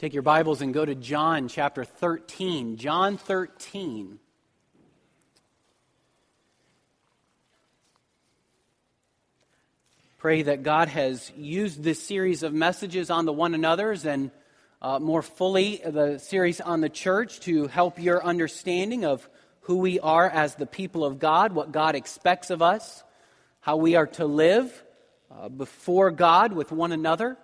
Take your Bibles and go to John chapter 13. John 13. Pray that God has used this series of messages on the one another's and more fully the series on the church to help your understanding of who we are as the people of God, what God expects of us, how we are to live before God with one another.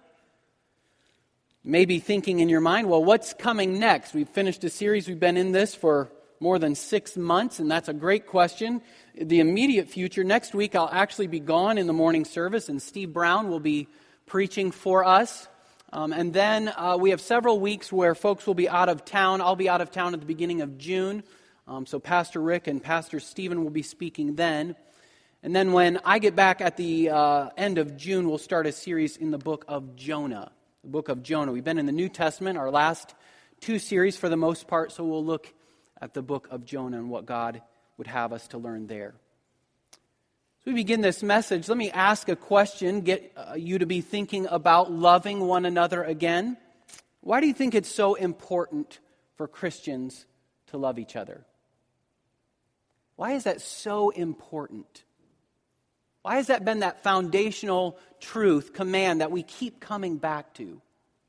Maybe thinking in your mind, well, what's coming next? We've finished a series. We've been in this for more than 6 months, and that's a great question. The immediate future, next week I'll actually be gone in the morning service, and Steve Brown will be preaching for us. And then we have several weeks where folks will be out of town. I'll be out of town at the beginning of June. So Pastor Rick and Pastor Stephen will be speaking then. And then when I get back at the end of June, we'll start a series in the book of Jonah. The book of Jonah. We've been in the New Testament, our last 2 series for the most part, so we'll look at the book of Jonah and what God would have us to learn there. As we begin this message, let me ask a question, get you to be thinking about loving one another again. Why do you think it's so important for Christians to love each other? Why is that so important? Why has that been that foundational truth, command that we keep coming back to?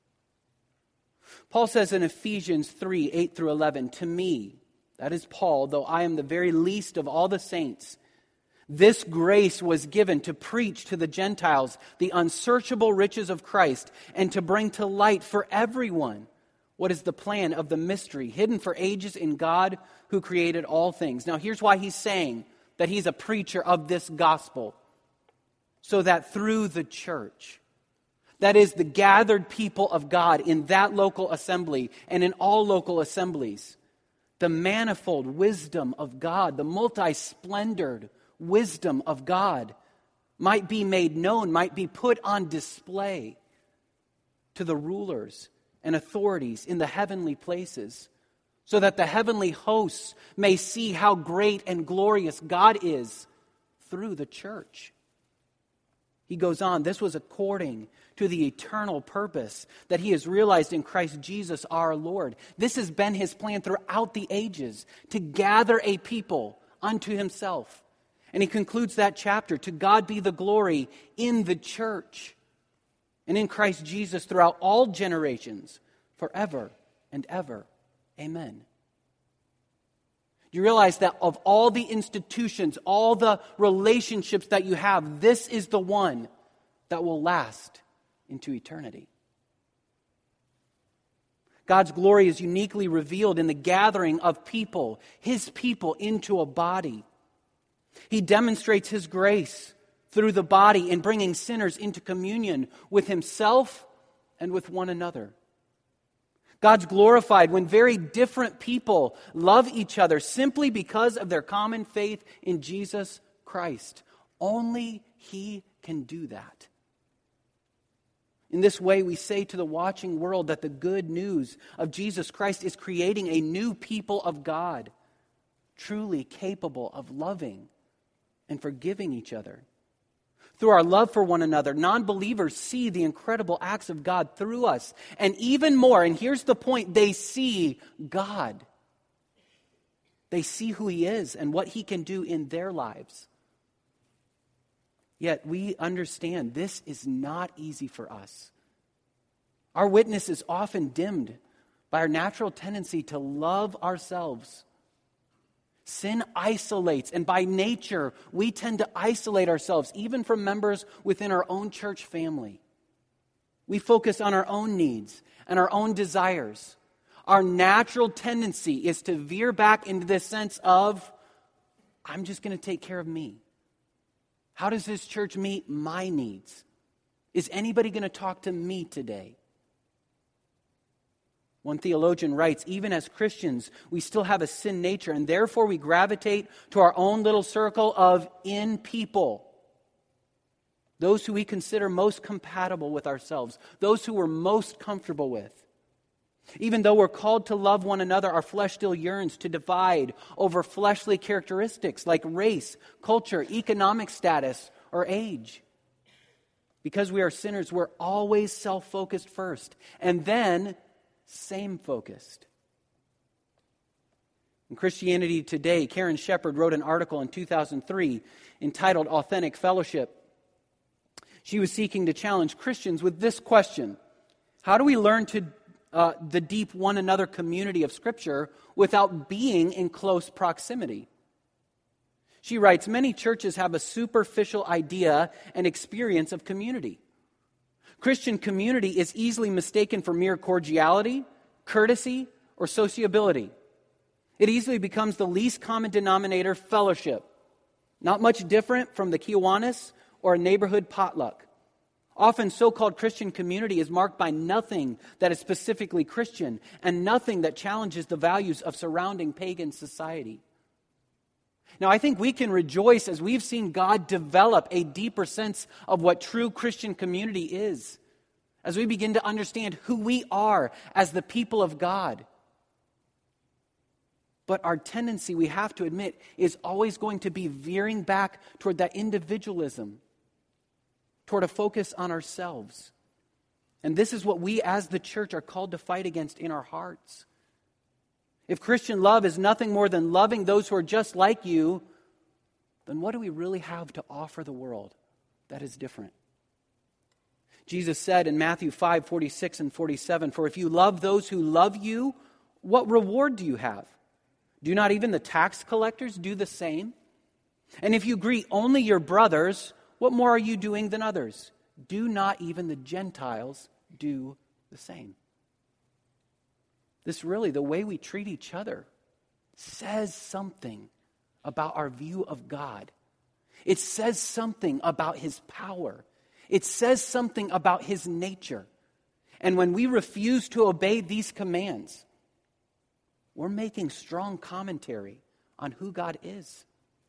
Paul says in Ephesians 3, 8 through 11, to me, that is Paul, though I am the very least of all the saints, this grace was given to preach to the Gentiles the unsearchable riches of Christ and to bring to light for everyone what is the plan of the mystery hidden for ages in God who created all things. Now here's why he's saying that he's a preacher of this gospel. So that through the church, that is the gathered people of God in that local assembly and in all local assemblies, the manifold wisdom of God, the multi-splendored wisdom of God might be made known, might be put on display to the rulers and authorities in the heavenly places, so that the heavenly hosts may see how great and glorious God is through the church. He goes on, this was according to the eternal purpose that he has realized in Christ Jesus our Lord. This has been his plan throughout the ages, to gather a people unto himself. And he concludes that chapter, to God be the glory in the church and in Christ Jesus throughout all generations, forever and ever. Amen. Do you realize that of all the institutions, all the relationships that you have, this is the one that will last into eternity? God's glory is uniquely revealed in the gathering of people, his people, into a body. He demonstrates his grace through the body in bringing sinners into communion with himself and with one another. God's glorified when very different people love each other simply because of their common faith in Jesus Christ. Only he can do that. In this way, we say to the watching world that the good news of Jesus Christ is creating a new people of God, truly capable of loving and forgiving each other. Through our love for one another, non-believers see the incredible acts of God through us. And even more, and here's the point, they see God. They see who he is and what he can do in their lives. Yet we understand this is not easy for us. Our witness is often dimmed by our natural tendency to love ourselves. Sin isolates, and by nature, we tend to isolate ourselves, even from members within our own church family. We focus on our own needs and our own desires. Our natural tendency is to veer back into this sense of, I'm just going to take care of me. How does this church meet my needs? Is anybody going to talk to me today? One theologian writes, even as Christians, we still have a sin nature, and therefore we gravitate to our own little circle of in people. Those who we consider most compatible with ourselves, those who we're most comfortable with. Even though we're called to love one another, our flesh still yearns to divide over fleshly characteristics like race, culture, economic status, or age. Because we are sinners, we're always self-focused first, and then same-focused. In Christianity Today, Karen Shepard wrote an article in 2003 entitled Authentic Fellowship. She was seeking to challenge Christians with this question: how do we learn to the deep one another community of Scripture without being in close proximity? She writes, many churches have a superficial idea and experience of community. Christian community is easily mistaken for mere cordiality, courtesy, or sociability. It easily becomes the least common denominator, fellowship. Not much different from the Kiwanis or a neighborhood potluck. Often so-called Christian community is marked by nothing that is specifically Christian and nothing that challenges the values of surrounding pagan society. Now, I think we can rejoice as we've seen God develop a deeper sense of what true Christian community is, as we begin to understand who we are as the people of God. But our tendency, we have to admit, is always going to be veering back toward that individualism, toward a focus on ourselves. And this is what we as the church are called to fight against in our hearts. If Christian love is nothing more than loving those who are just like you, then what do we really have to offer the world that is different? Jesus said in Matthew 5:46 and 47, "For if you love those who love you, what reward do you have? Do not even the tax collectors do the same? And if you greet only your brothers, what more are you doing than others? Do not even the Gentiles do the same?" This really, the way we treat each other, says something about our view of God. It says something about His power. It says something about His nature. And when we refuse to obey these commands, we're making strong commentary on who God is.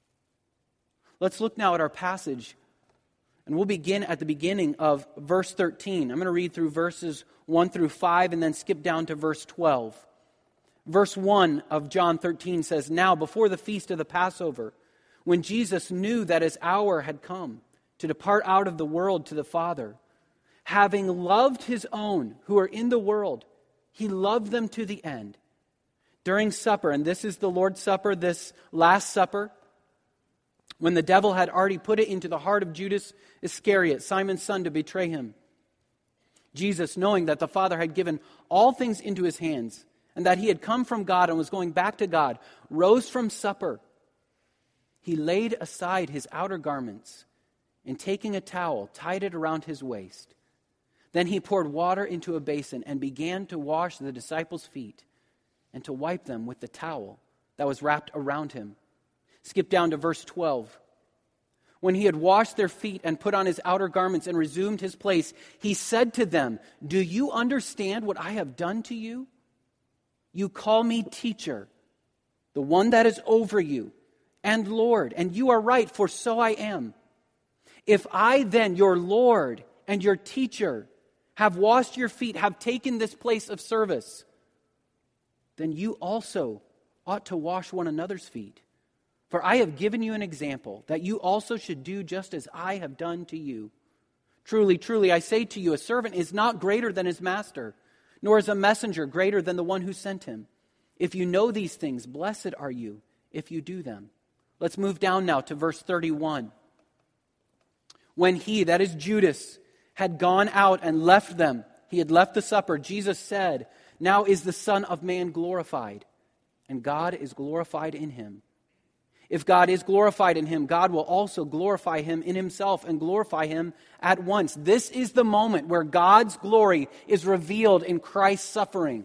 Let's look now at our passage, and we'll begin at the beginning of verse 13. I'm going to read through verses 1 through 5 and then skip down to verse 12. Verse 1 of John 13 says, "Now before the feast of the Passover, when Jesus knew that His hour had come to depart out of the world to the Father, having loved His own who are in the world, He loved them to the end. During supper," and this is the Lord's Supper, this Last Supper, when the devil had already put it into the heart of Judas Iscariot, Simon's son, to betray Him, Jesus, knowing that the Father had given all things into His hands, and that He had come from God and was going back to God, rose from supper. He laid aside His outer garments, and taking a towel, tied it around His waist. Then He poured water into a basin and began to wash the disciples' feet and to wipe them with the towel that was wrapped around Him. Skip down to verse 12. When He had washed their feet and put on His outer garments and resumed His place, He said to them, "Do you understand what I have done to you? You call me teacher, the one that is over you, and Lord, and you are right, for so I am. If I then, your Lord and your teacher, have washed your feet, have taken this place of service, then you also ought to wash one another's feet. For I have given you an example, that you also should do just as I have done to you. Truly, truly, I say to you, a servant is not greater than his master, nor is a messenger greater than the one who sent him. If you know these things, blessed are you if you do them." Let's move down now to verse 31. When he, that is Judas, had gone out and left them, he had left the supper, Jesus said, "Now is the Son of Man glorified, and God is glorified in Him. If God is glorified in Him, God will also glorify Him in Himself and glorify Him at once." This is the moment where God's glory is revealed in Christ's suffering.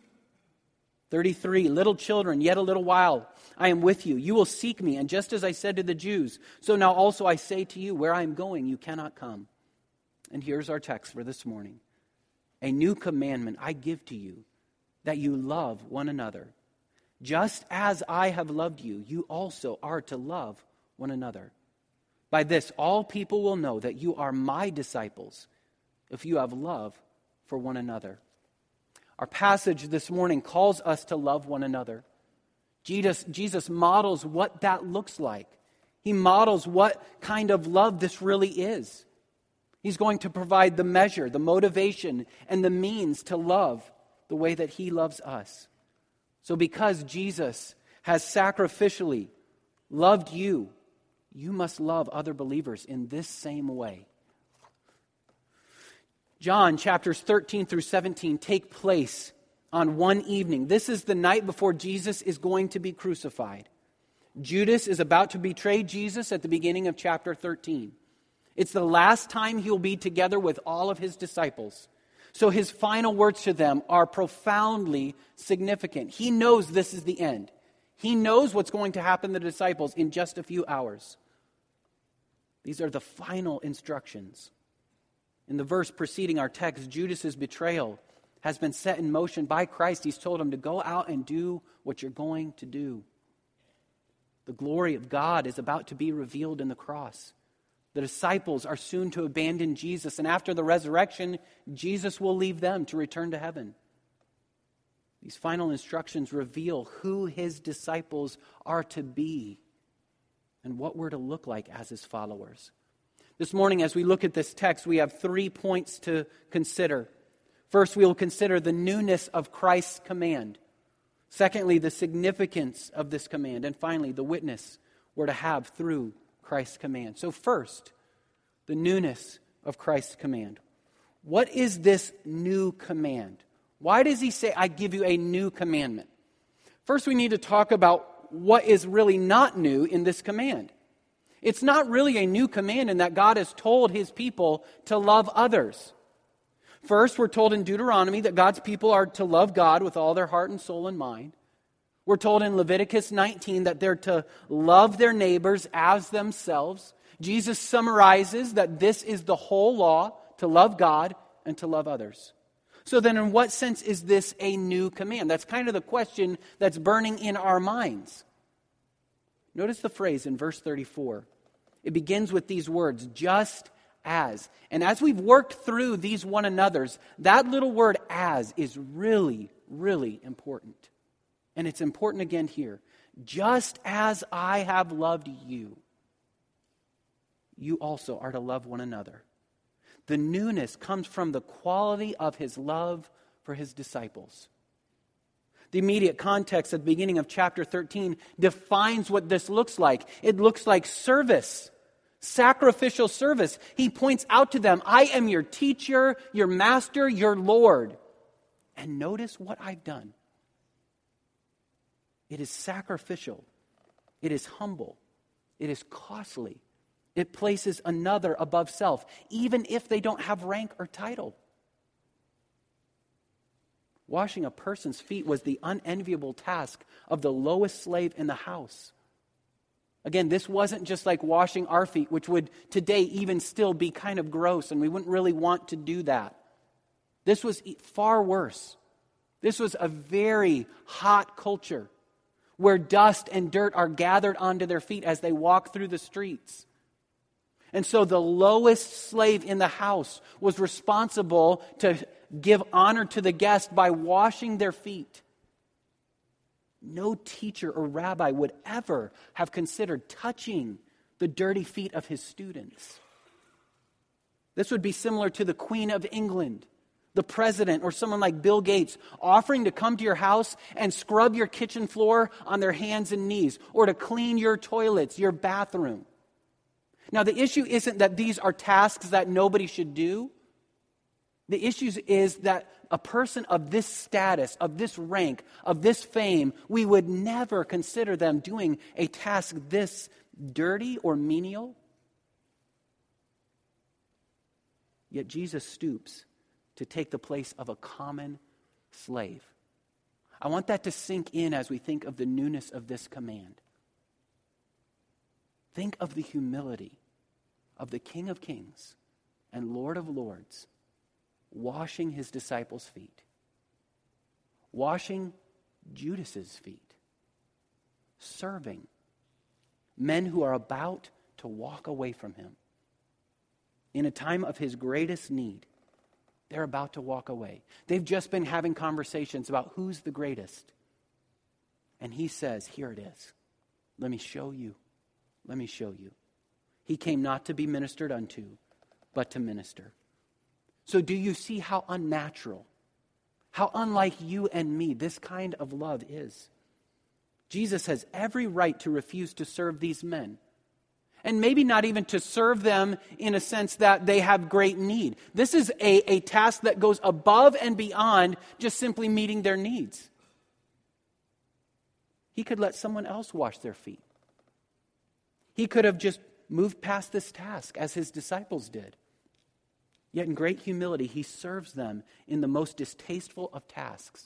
33, "Little children, yet a little while I am with you. You will seek me, and just as I said to the Jews, so now also I say to you, where I am going, you cannot come." And here's our text for this morning. "A new commandment I give to you, that you love one another. Just as I have loved you, you also are to love one another. By this, all people will know that you are my disciples, if you have love for one another." Our passage this morning calls us to love one another. Jesus models what that looks like. He models what kind of love this really is. He's going to provide the measure, the motivation, and the means to love the way that he loves us. So because Jesus has sacrificially loved you, you must love other believers in this same way. John chapters 13 through 17 take place on one evening. This is the night before Jesus is going to be crucified. Judas is about to betray Jesus at the beginning of chapter 13. It's the last time he'll be together with all of his disciples. So his final words to them are profoundly significant. He knows this is the end. He knows what's going to happen to the disciples in just a few hours. These are the final instructions. In the verse preceding our text, Judas's betrayal has been set in motion by Christ. He's told him to go out and do what you're going to do. The glory of God is about to be revealed in the cross. The disciples are soon to abandon Jesus, and after the resurrection, Jesus will leave them to return to heaven. These final instructions reveal who his disciples are to be and what we're to look like as his followers. This morning, as we look at this text, we have 3 points to consider. First, we will consider the newness of Christ's command. Secondly, the significance of this command. And finally, the witness we're to have through Christ's command. So first, the newness of Christ's command. What is this new command? Why does he say, I give you a new commandment? First, we need to talk about what is really not new in this command. It's not really a new command in that God has told his people to love others. First, we're told in Deuteronomy that God's people are to love God with all their heart and soul and mind. We're told in Leviticus 19 that they're to love their neighbors as themselves. Jesus summarizes that this is the whole law, to love God and to love others. So then in what sense is this a new command? That's kind of the question that's burning in our minds. Notice the phrase in verse 34. It begins with these words, just as. And as we've worked through these one another's, that little word as is really, really important. And it's important again here. Just as I have loved you, you also are to love one another. The newness comes from the quality of his love for his disciples. The immediate context at the beginning of chapter 13 defines what this looks like. It looks like service, sacrificial service. He points out to them, I am your teacher, your master, your Lord. And notice what I've done. It is sacrificial. It is humble. It is costly. It places another above self, even if they don't have rank or title. Washing a person's feet was the unenviable task of the lowest slave in the house. Again, this wasn't just like washing our feet, which would today even still be kind of gross, and we wouldn't really want to do that. This was far worse. This was a very hot culture where dust and dirt are gathered onto their feet as they walk through the streets. And so the lowest slave in the house was responsible to give honor to the guest by washing their feet. No teacher or rabbi would ever have considered touching the dirty feet of his students. This would be similar to the Queen of England, the president, or someone like Bill Gates offering to come to your house and scrub your kitchen floor on their hands and knees, or to clean your toilets, your bathroom. Now, the issue isn't that these are tasks that nobody should do. The issue is that a person of this status, of this rank, of this fame, we would never consider them doing a task this dirty or menial. Yet Jesus stoops to take the place of a common slave. I want that to sink in as we think of the newness of this command. Think of the humility of the King of Kings and Lord of Lords washing his disciples' feet, washing Judas's feet, serving men who are about to walk away from him. In a time of his greatest need, they're about to walk away. They've just been having conversations about who's the greatest. And he says, here it is. Let me show you. Let me show you. He came not to be ministered unto, but to minister. So do you see how unnatural, how unlike you and me this kind of love is. Jesus has every right to refuse to serve these men. And maybe not even to serve them in a sense that they have great need. This is a task that goes above and beyond just simply meeting their needs. He could let someone else wash their feet. He could have just moved past this task as his disciples did. Yet in great humility, he serves them in the most distasteful of tasks.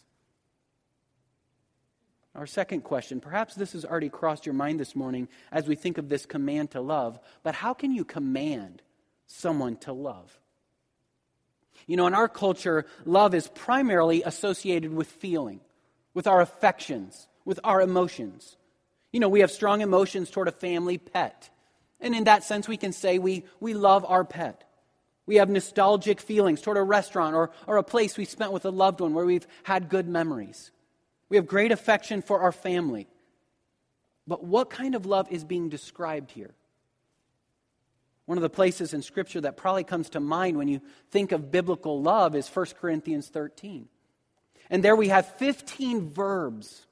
Our second question, perhaps this has already crossed your mind this morning as we think of this command to love, but how can you command someone to love? You know, in our culture, love is primarily associated with feeling, with our affections, with our emotions. You know, we have strong emotions toward a family pet. And in that sense, we can say we love our pet. We have nostalgic feelings toward a restaurant or a place we spent with a loved one where we've had good memories. We have great affection for our family. But what kind of love is being described here? One of the places in Scripture that probably comes to mind when you think of biblical love is 1 Corinthians 13. And there we have 15 verbs,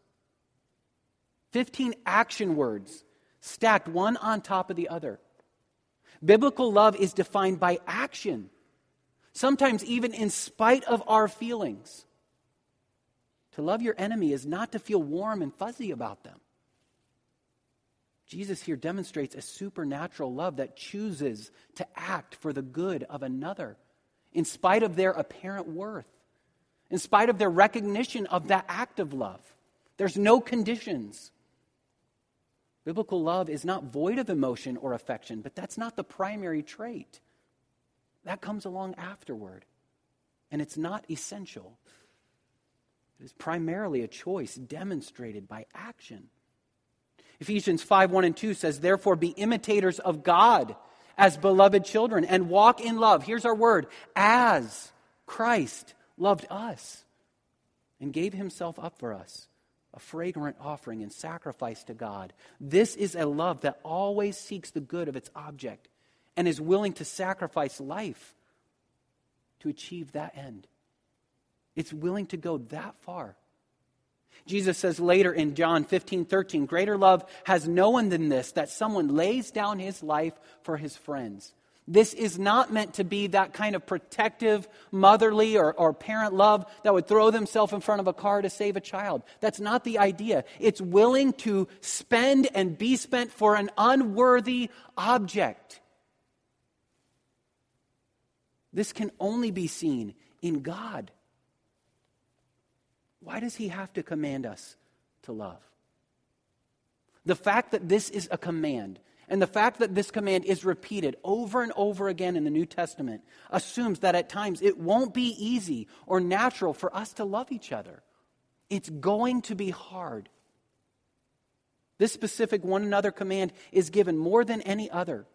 15 action words stacked one on top of the other. Biblical love is defined by action, sometimes even in spite of our feelings. To love your enemy is not to feel warm and fuzzy about them. Jesus here demonstrates a supernatural love that chooses to act for the good of another, in spite of their apparent worth, in spite of their recognition of that act of love. There's no conditions. Biblical love is not void of emotion or affection, but that's not the primary trait. That comes along afterward, and it's not essential. It is primarily a choice demonstrated by action. Ephesians 5:1-2 says, "Therefore be imitators of God as beloved children and walk in love." Here's our word, as Christ loved us and gave himself up for us, a fragrant offering and sacrifice to God. This is a love that always seeks the good of its object and is willing to sacrifice life to achieve that end. It's willing to go that far. Jesus says later in John 15:13, "Greater love has no one than this, that someone lays down his life for his friends." This is not meant to be that kind of protective, motherly or parent love that would throw themselves in front of a car to save a child. That's not the idea. It's willing to spend and be spent for an unworthy object. This can only be seen in God. Why does he have to command us to love? The fact that this is a command, and the fact that this command is repeated over and over again in the New Testament, assumes that at times it won't be easy or natural for us to love each other. It's going to be hard. This specific one another command is given more than any other.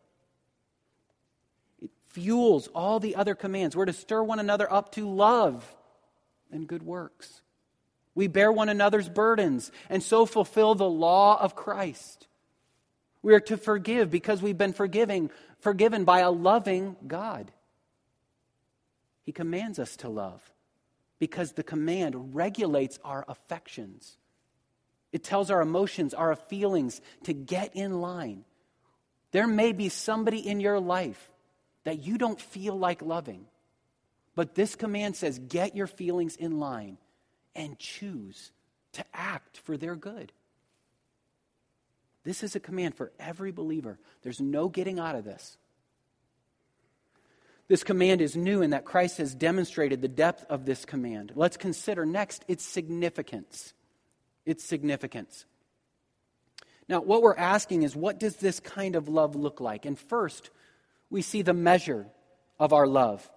It fuels all the other commands. We're to stir one another up to love and good works. We bear one another's burdens and so fulfill the law of Christ. We are to forgive because we've been forgiven by a loving God. He commands us to love because the command regulates our affections. It tells our emotions, our feelings to get in line. There may be somebody in your life that you don't feel like loving, but this command says get your feelings in line and choose to act for their good. This is a command for every believer. There's no getting out of this. This command is new in that Christ has demonstrated the depth of this command. Let's consider next its significance. Its significance. Now, what we're asking is, what does this kind of love look like? And first, we see the measure of our love.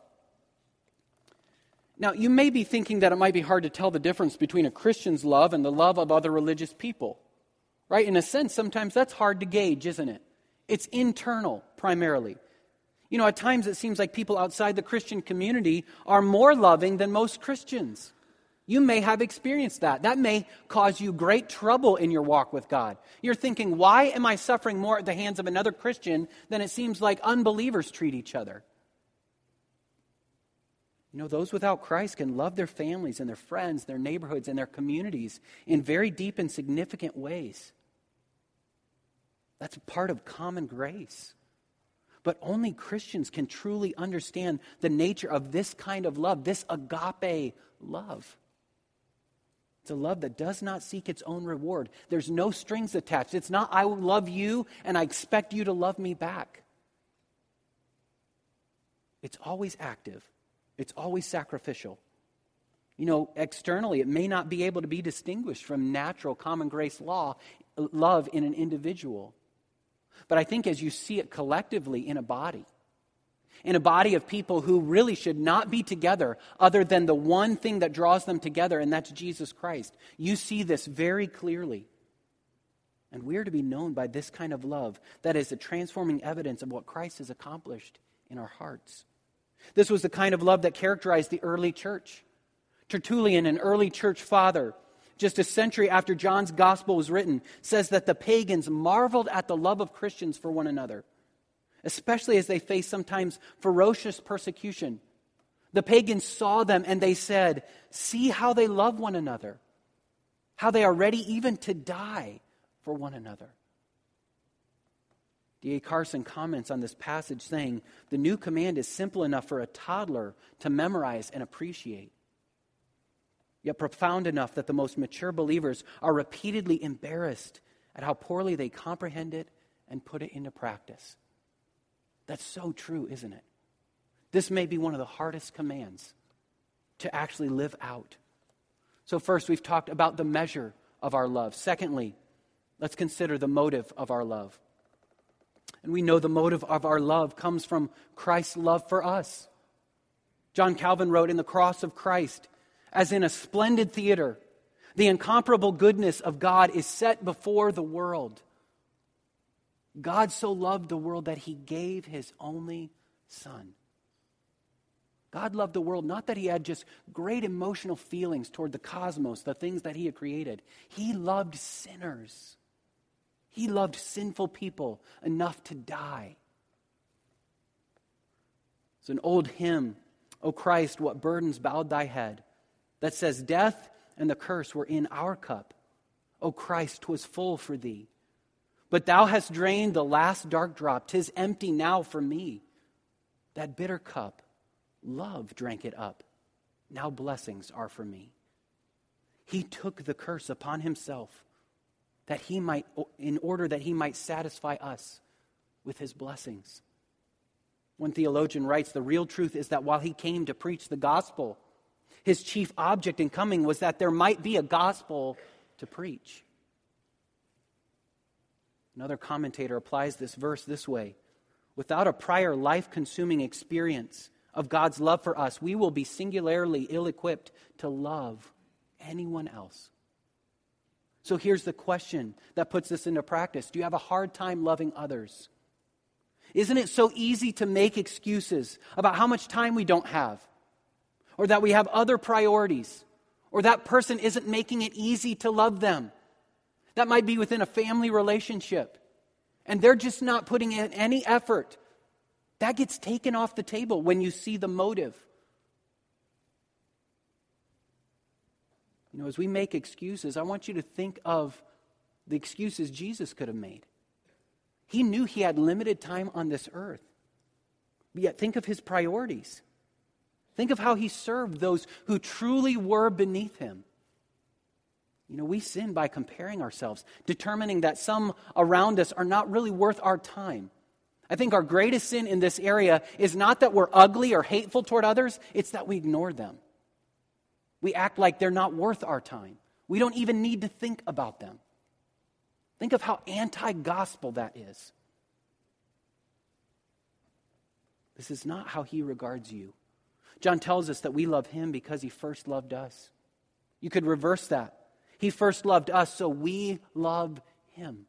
Now, you may be thinking that it might be hard to tell the difference between a Christian's love and the love of other religious people. Right? In a sense, sometimes that's hard to gauge, isn't it? It's internal, primarily. You know, at times it seems like people outside the Christian community are more loving than most Christians. You may have experienced that. That may cause you great trouble in your walk with God. You're thinking, why am I suffering more at the hands of another Christian than it seems like unbelievers treat each other? Those without Christ can love their families and their friends, their neighborhoods, and their communities in very deep and significant ways. That's part of common grace. But only Christians can truly understand the nature of this kind of love, this agape love. It's a love that does not seek its own reward. There's no strings attached. It's not, I love you and I expect you to love me back. It's always active. It's always sacrificial. Externally, it may not be able to be distinguished from natural common grace love in an individual. But I think as you see it collectively in a body of people who really should not be together other than the one thing that draws them together, and that's Jesus Christ, you see this very clearly. And we are to be known by this kind of love that is a transforming evidence of what Christ has accomplished in our hearts. This was the kind of love that characterized the early church. Tertullian, an early church father, just a century after John's gospel was written, says that the pagans marveled at the love of Christians for one another, especially as they faced sometimes ferocious persecution. The pagans saw them and they said, "See how they love one another, how they are ready even to die for one another." D.A. Carson comments on this passage saying, "The new command is simple enough for a toddler to memorize and appreciate, yet profound enough that the most mature believers are repeatedly embarrassed at how poorly they comprehend it and put it into practice." That's so true, isn't it? This may be one of the hardest commands to actually live out. So first, we've talked about the measure of our love. Secondly, let's consider the motive of our love. And we know the motive of our love comes from Christ's love for us. John Calvin wrote, "In the cross of Christ, as in a splendid theater, the incomparable goodness of God is set before the world. God so loved the world that he gave his only Son." God loved the world, not that he had just great emotional feelings toward the cosmos, the things that he had created. He loved sinners. He loved sinful people enough to die. It's an old hymn, "O Christ, what burdens bowed thy head," that says, "Death and the curse were in our cup. O Christ, 'twas full for thee. But thou hast drained the last dark drop. 'Tis empty now for me. That bitter cup, love drank it up. Now blessings are for me." He took the curse upon himself in order that he might satisfy us with his blessings. One theologian writes, "The real truth is that while he came to preach the gospel, his chief object in coming was that there might be a gospel to preach." Another commentator applies this verse this way: "Without a prior life-consuming experience of God's love for us, we will be singularly ill-equipped to love anyone else." So here's the question that puts this into practice. Do you have a hard time loving others? Isn't it so easy to make excuses about how much time we don't have, or that we have other priorities, or that person isn't making it easy to love them? That might be within a family relationship, and they're just not putting in any effort. That gets taken off the table when you see the motive. As we make excuses, I want you to think of the excuses Jesus could have made. He knew he had limited time on this earth. But yet think of his priorities. Think of how he served those who truly were beneath him. We sin by comparing ourselves, determining that some around us are not really worth our time. I think our greatest sin in this area is not that we're ugly or hateful toward others, it's that we ignore them. We act like they're not worth our time. We don't even need to think about them. Think of how anti-gospel that is. This is not how he regards you. John tells us that we love him because he first loved us. You could reverse that. He first loved us, so we love him.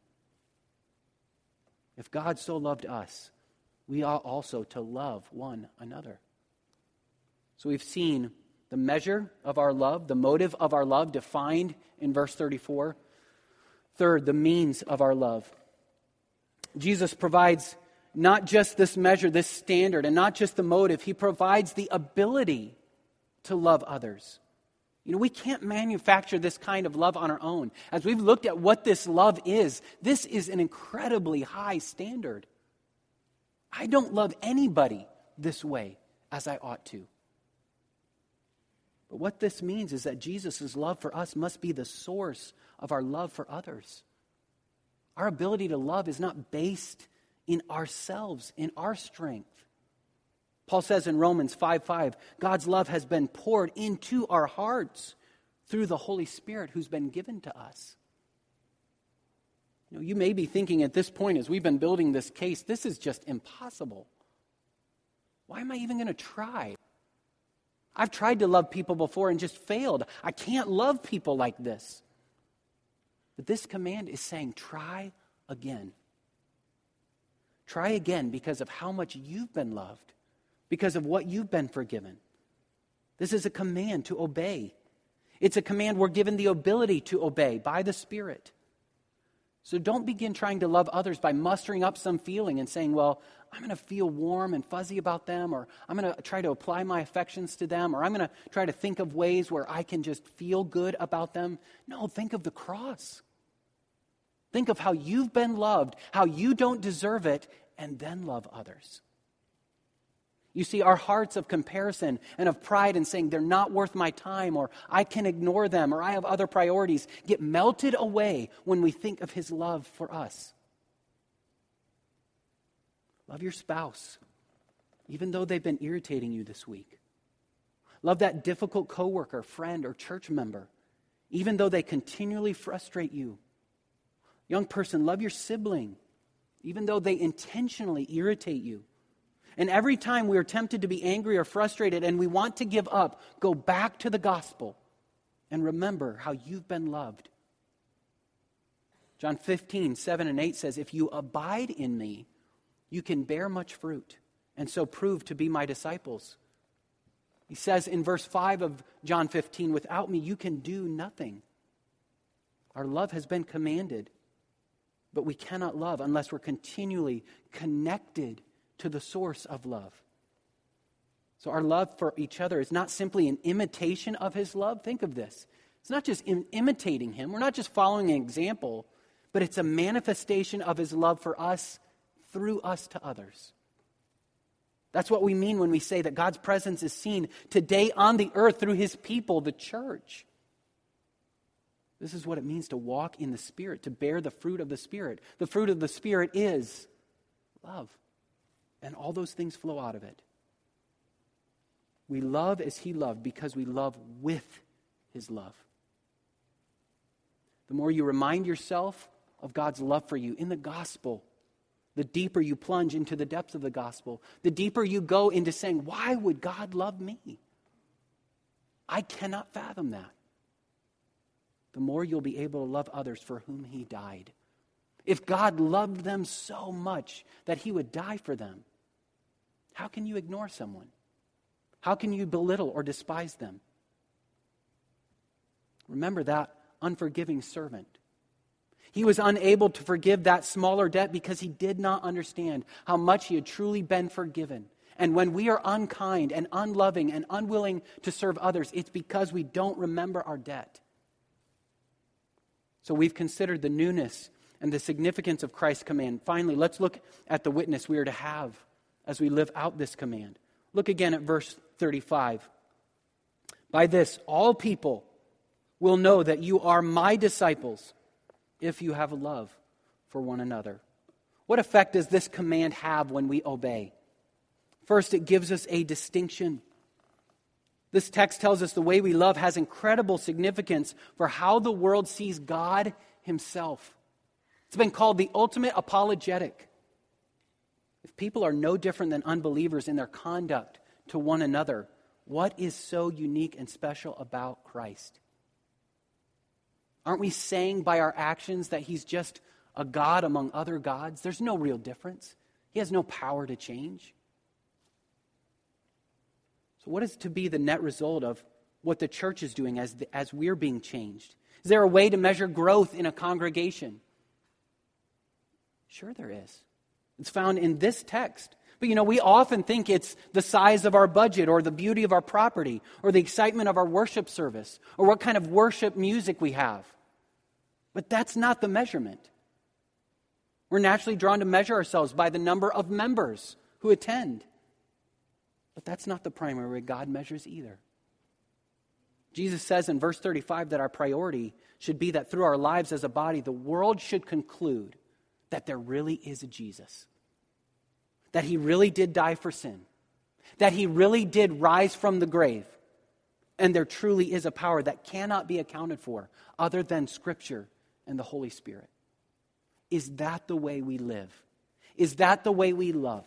If God so loved us, we ought also to love one another. So we've seen the measure of our love, the motive of our love defined in verse 34. Third, the means of our love. Jesus provides not just this measure, this standard, and not just the motive. He provides the ability to love others. We can't manufacture this kind of love on our own. As we've looked at what this love is, this is an incredibly high standard. I don't love anybody this way as I ought to. But what this means is that Jesus' love for us must be the source of our love for others. Our ability to love is not based in ourselves, in our strength. Paul says in Romans 5:5, God's love has been poured into our hearts through the Holy Spirit who's been given to us. You may be thinking at this point, as we've been building this case, this is just impossible. Why am I even going to try? I've tried to love people before and just failed. I can't love people like this. But this command is saying, try again. Try again because of how much you've been loved, because of what you've been forgiven. This is a command to obey. It's a command we're given the ability to obey by the Spirit. So don't begin trying to love others by mustering up some feeling and saying, well, I'm going to feel warm and fuzzy about them, or I'm going to try to apply my affections to them, or I'm going to try to think of ways where I can just feel good about them. No, think of the cross. Think of how you've been loved, how you don't deserve it, and then love others. You see, our hearts of comparison and of pride and saying they're not worth my time, or I can ignore them, or I have other priorities, get melted away when we think of His love for us. Love your spouse, even though they've been irritating you this week. Love that difficult coworker, friend, or church member, even though they continually frustrate you. Young person, love your sibling, even though they intentionally irritate you. And every time we are tempted to be angry or frustrated and we want to give up, go back to the gospel and remember how you've been loved. John 15:7-8 says, if you abide in me, you can bear much fruit and so prove to be my disciples. He says in verse 5 of John 15, without me you can do nothing. Our love has been commanded, but we cannot love unless we're continually connected to the source of love. So our love for each other is not simply an imitation of His love. Think of this. It's not just imitating Him. We're not just following an example, but it's a manifestation of His love for us through us to others. That's what we mean when we say that God's presence is seen today on the earth through His people, the church. This is what it means to walk in the Spirit, to bear the fruit of the Spirit. The fruit of the Spirit is love. And all those things flow out of it. We love as He loved because we love with His love. The more you remind yourself of God's love for you in the gospel, the deeper you plunge into the depths of the gospel, the deeper you go into saying, why would God love me? I cannot fathom that. The more you'll be able to love others for whom He died. If God loved them so much that He would die for them, how can you ignore someone? How can you belittle or despise them? Remember that unforgiving servant. He was unable to forgive that smaller debt because he did not understand how much he had truly been forgiven. And when we are unkind and unloving and unwilling to serve others, it's because we don't remember our debt. So we've considered the newness and the significance of Christ's command. Finally, let's look at the witness we are to have as we live out this command. Look again at verse 35. By this, all people will know that you are my disciples if you have love for one another. What effect does this command have when we obey? First, it gives us a distinction. This text tells us the way we love has incredible significance for how the world sees God Himself. It's been called the ultimate apologetic. If people are no different than unbelievers in their conduct to one another, what is so unique and special about Christ? Aren't we saying by our actions that He's just a God among other gods? There's no real difference. He has no power to change. So what is to be the net result of what the church is doing as we're being changed? Is there a way to measure growth in a congregation? Sure there is. It's found in this text. But we often think it's the size of our budget or the beauty of our property or the excitement of our worship service or what kind of worship music we have. But that's not the measurement. We're naturally drawn to measure ourselves by the number of members who attend. But that's not the primary way God measures either. Jesus says in verse 35 that our priority should be that through our lives as a body, the world should conclude that there really is a Jesus. That he really did die for sin. That he really did rise from the grave. And there truly is a power that cannot be accounted for other than Scripture and the Holy Spirit. Is that the way we live? Is that the way we love?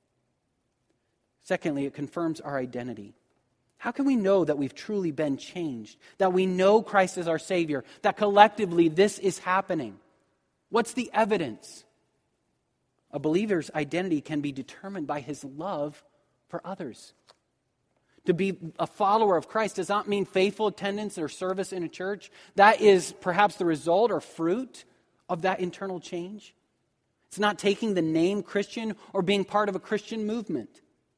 Secondly, it confirms our identity. How can we know that we've truly been changed? That we know Christ is our Savior? That collectively this is happening? What's the evidence? A believer's identity can be determined by his love for others. To be a follower of Christ does not mean faithful attendance or service in a church. That is perhaps the result or fruit of that internal change. It's not taking the name Christian or being part of a Christian movement.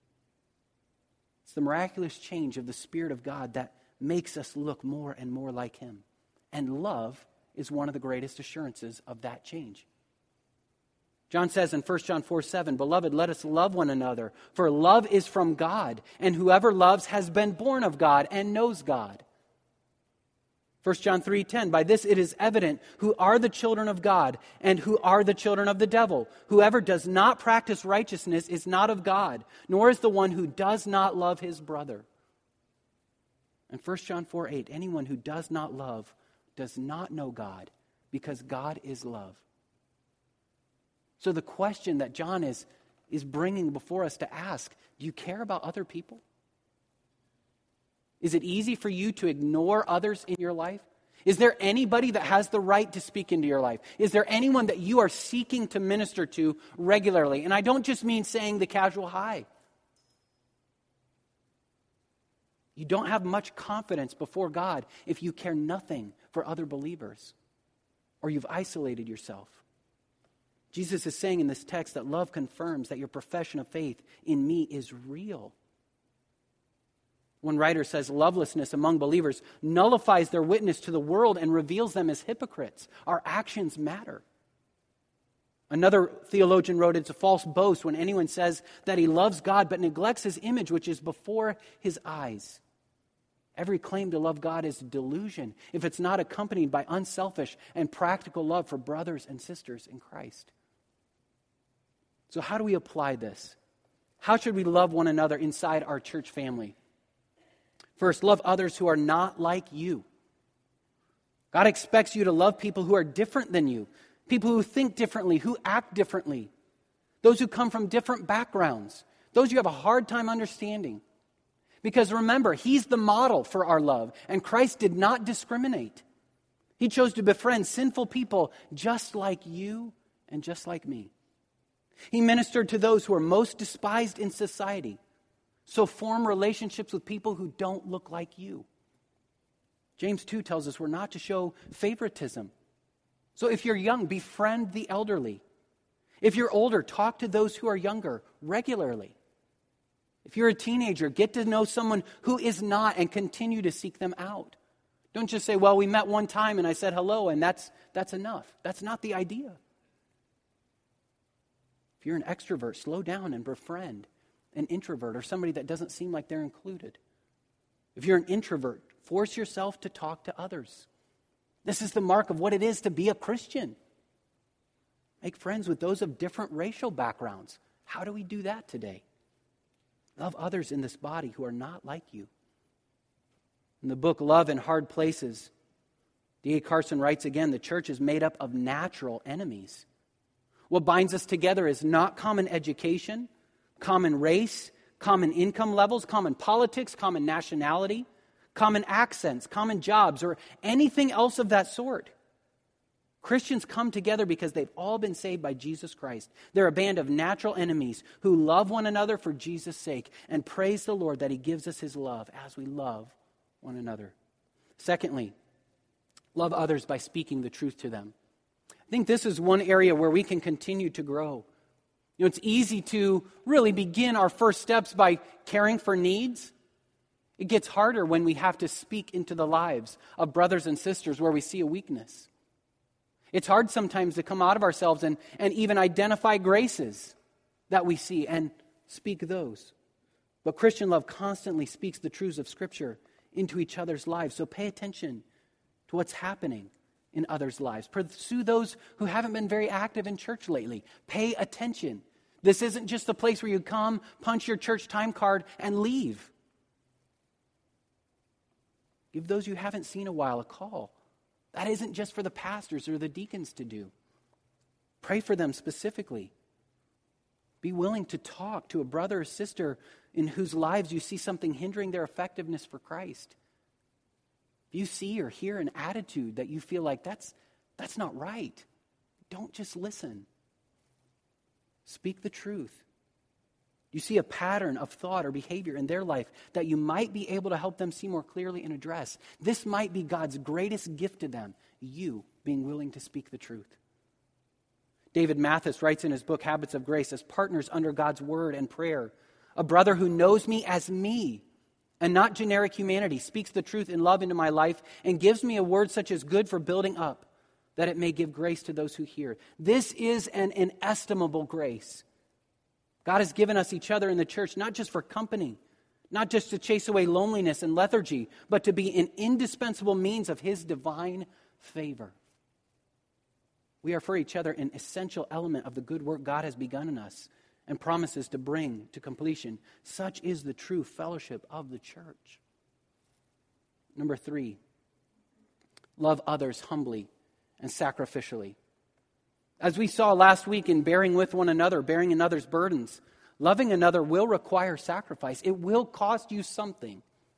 It's the miraculous change of the Spirit of God that makes us look more and more like Him. And love is one of the greatest assurances of that change. John says in 1 John 4:7, "Beloved, let us love one another, for love is from God, and whoever loves has been born of God and knows God." 1 John 3:10, "By this it is evident who are the children of God and who are the children of the devil. Whoever does not practice righteousness is not of God, nor is the one who does not love his brother." And 1 John 4:8, "Anyone who does not love does not know God, because God is love." So the question that John is bringing before us to ask, do you care about other people? Is it easy for you to ignore others in your life? Is there anybody that has the right to speak into your life? Is there anyone that you are seeking to minister to regularly? And I don't just mean saying the casual hi. You don't have much confidence before God if you care nothing for other believers or you've isolated yourself. Jesus is saying in this text that love confirms that your profession of faith in me is real. One writer says lovelessness among believers nullifies their witness to the world and reveals them as hypocrites. Our actions matter. Another theologian wrote, "It's a false boast when anyone says that he loves God but neglects His image which is before his eyes. Every claim to love God is a delusion if it's not accompanied by unselfish and practical love for brothers and sisters in Christ." So how do we apply this? How should we love one another inside our church family? First, love others who are not like you. God expects you to love people who are different than you, people who think differently, who act differently, those who come from different backgrounds, those you have a hard time understanding. Because remember, He's the model for our love, and Christ did not discriminate. He chose to befriend sinful people just like you and just like me. He ministered to those who are most despised in society. So form relationships with people who don't look like you. James 2 tells us we're not to show favoritism. So if you're young, befriend the elderly. If you're older, talk to those who are younger regularly. If you're a teenager, get to know someone who is not and continue to seek them out. Don't just say, "Well, we met one time and I said hello and that's enough." That's not the idea. If you're an extrovert, slow down and befriend an introvert or somebody that doesn't seem like they're included. If you're an introvert, force yourself to talk to others. This is the mark of what it is to be a Christian. Make friends with those of different racial backgrounds. How do we do that today? Love others in this body who are not like you. In the book Love in Hard Places, D.A. Carson writes again, the church is made up of natural enemies. What binds us together is not common education, common race, common income levels, common politics, common nationality, common accents, common jobs, or anything else of that sort. Christians come together because they've all been saved by Jesus Christ. They're a band of natural enemies who love one another for Jesus' sake and praise the Lord that He gives us His love as we love one another. Secondly, love others by speaking the truth to them. I think this is one area where we can continue to grow. It's easy to really begin our first steps by caring for needs. It gets harder when we have to speak into the lives of brothers and sisters where we see a weakness. It's hard sometimes to come out of ourselves and even identify graces that we see and speak those. But Christian love constantly speaks the truths of Scripture into each other's lives. So pay attention to what's happening in others' lives. Pursue those who haven't been very active in church lately. Pay attention. This isn't just a place where you come, punch your church time card, and leave. Give those you haven't seen a while a call. That isn't just for the pastors or the deacons to do. Pray for them specifically. Be willing to talk to a brother or sister in whose lives you see something hindering their effectiveness for Christ. If you see or hear an attitude that you feel like that's not right, don't just listen. Speak the truth. You see a pattern of thought or behavior in their life that you might be able to help them see more clearly and address. This might be God's greatest gift to them, you being willing to speak the truth. David Mathis writes in his book, Habits of Grace, as partners under God's word and prayer, a brother who knows me as me and not generic humanity speaks the truth in love into my life and gives me a word such as good for building up, that it may give grace to those who hear. This is an inestimable grace. God has given us each other in the church, not just for company, not just to chase away loneliness and lethargy, but to be an indispensable means of His divine favor. We are for each other an essential element of the good work God has begun in us and promises to bring to completion. Such is the true fellowship of the church. Number 3, love others humbly and sacrificially. As we saw last week in bearing with one another, bearing another's burdens, loving another will require sacrifice. It will cost you something.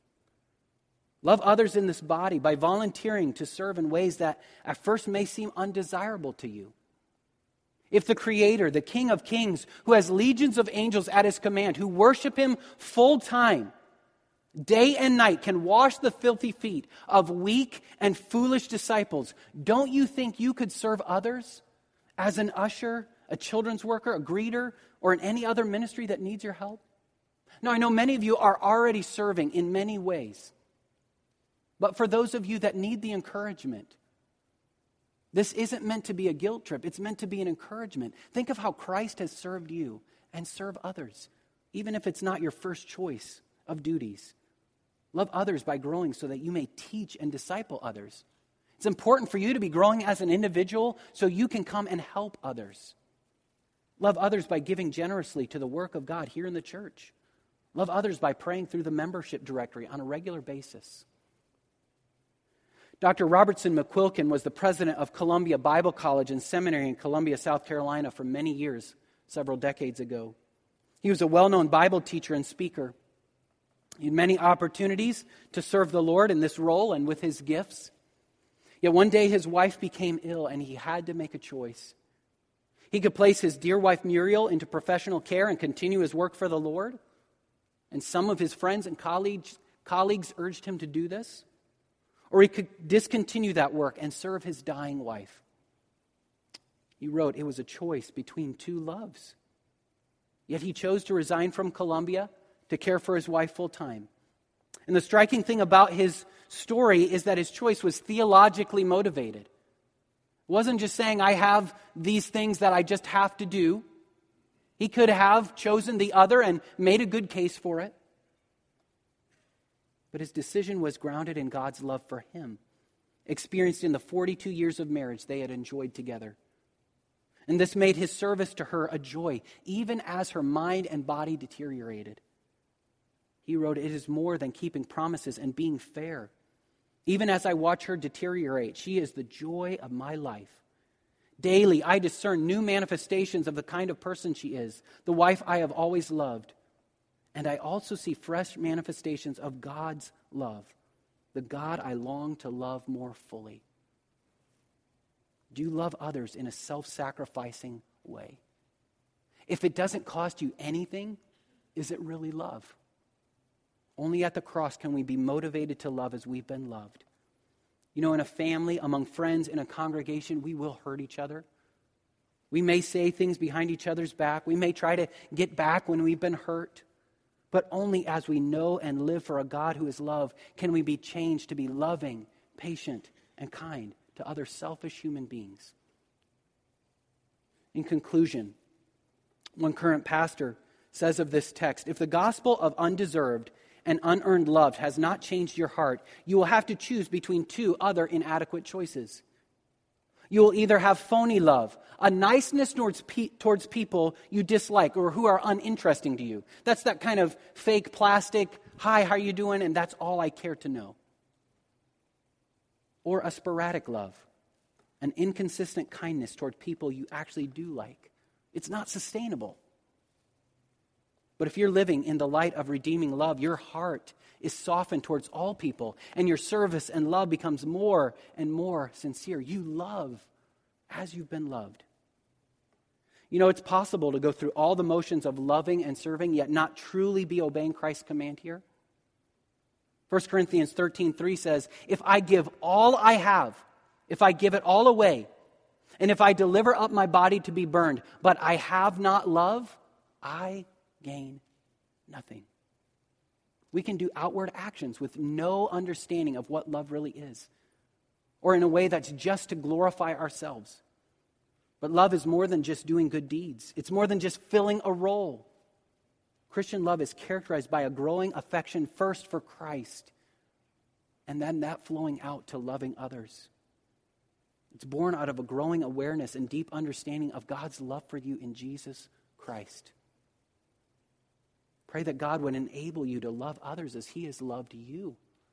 Love others in this body by volunteering to serve in ways that at first may seem undesirable to you. If the Creator, the King of Kings, who has legions of angels at His command, who worship Him full time, day and night, can wash the filthy feet of weak and foolish disciples, don't you think you could serve others as an usher, a children's worker, a greeter, or in any other ministry that needs your help? Now, I know many of you are already serving in many ways. But for those of you that need the encouragement, this isn't meant to be a guilt trip. It's meant to be an encouragement. Think of how Christ has served you and serve others, even if it's not your first choice of duties. Love others by growing so that you may teach and disciple others. It's important for you to be growing as an individual so you can come and help others. Love others by giving generously to the work of God here in the church. Love others by praying through the membership directory on a regular basis. Dr. Robertson McQuilkin was the president of Columbia Bible College and Seminary in Columbia, South Carolina for many years, several decades ago. He was a well-known Bible teacher and speaker. He had many opportunities to serve the Lord in this role and with his gifts. Yet one day his wife became ill and he had to make a choice. He could place his dear wife Muriel into professional care and continue his work for the Lord. And some of his friends and colleagues urged him to do this. Or he could discontinue that work and serve his dying wife. He wrote, it was a choice between two loves. Yet he chose to resign from Columbia to care for his wife full time. And the striking thing about his story is that his choice was theologically motivated. It wasn't just saying, I have these things that I just have to do. He could have chosen the other and made a good case for it. But his decision was grounded in God's love for him, experienced in the 42 years of marriage they had enjoyed together. And this made his service to her a joy, even as her mind and body deteriorated. He wrote, it is more than keeping promises and being fair. Even as I watch her deteriorate, she is the joy of my life. Daily, I discern new manifestations of the kind of person she is, the wife I have always loved. And I also see fresh manifestations of God's love, the God I long to love more fully. Do you love others in a self-sacrificing way? If it doesn't cost you anything, is it really love? Only at the cross can we be motivated to love as we've been loved. You know, in a family, among friends, in a congregation, we will hurt each other. We may say things behind each other's back. We may try to get back when we've been hurt. But only as we know and live for a God who is love can we be changed to be loving, patient, and kind to other selfish human beings. In conclusion, one current pastor says of this text, if the gospel of undeserved and unearned love has not changed your heart, you will have to choose between two other inadequate choices. You will either have phony love, a niceness towards people you dislike or who are uninteresting to you. That's that kind of fake plastic, hi, how are you doing? And that's all I care to know. Or a sporadic love, an inconsistent kindness toward people you actually do like. It's not sustainable. But if you're living in the light of redeeming love, your heart is softened towards all people, and your service and love becomes more and more sincere. You love as you've been loved. You know, it's possible to go through all the motions of loving and serving, yet not truly be obeying Christ's command here. 1 Corinthians 13:3 says, if I give all I have, if I give it all away, and if I deliver up my body to be burned, but I have not love, I gain nothing. We can do outward actions with no understanding of what love really is, or in a way that's just to glorify ourselves. But love is more than just doing good deeds. It's more than just filling a role. Christian love is characterized by a growing affection first for Christ, and then that flowing out to loving others. It's born out of a growing awareness and deep understanding of God's love for you in Jesus Christ. Pray that God would enable you to love others as He has loved you.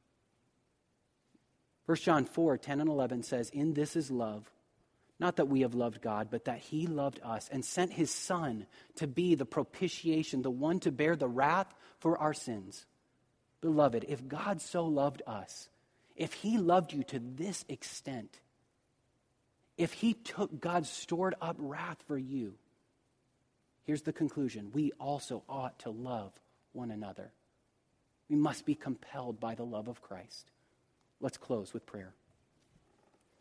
1 John 4:10 and 11 says, in this is love, not that we have loved God, but that He loved us and sent His Son to be the propitiation, the one to bear the wrath for our sins. Beloved, if God so loved us, if He loved you to this extent, if He took God's stored up wrath for you, here's the conclusion. We also ought to love one another. We must be compelled by the love of Christ. Let's close with prayer.